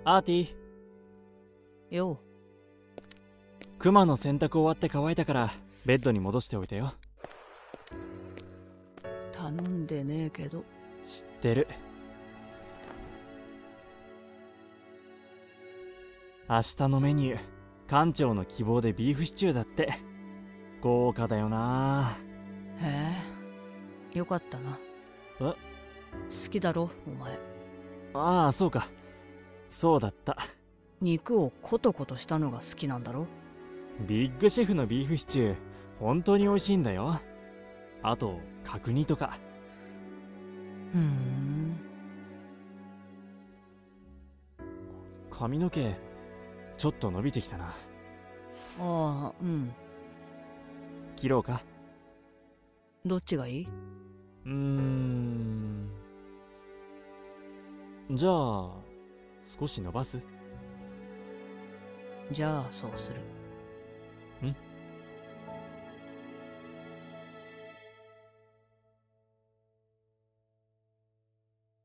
アーティ。 よう。 クマの洗濯終わって乾いたからベッドに戻しておいたよ。 頼んでねえけど。 知ってる。明日のメニュー、館長の希望でビーフシチューだって。豪華だよな。 へえ、よかったな。 好きだろお前。 ああ、そうか。そうだった。 肉をコトコトしたのが好きなんだろ。 ビッグシェフのビーフシチュー本当に美味しいんだよ。あと角煮とか。髪の毛ちょっと伸びてきたな。 ああ、うん。 切ろうか。 どっちがいい？ じゃあ少し伸ばす。 じゃあそうする。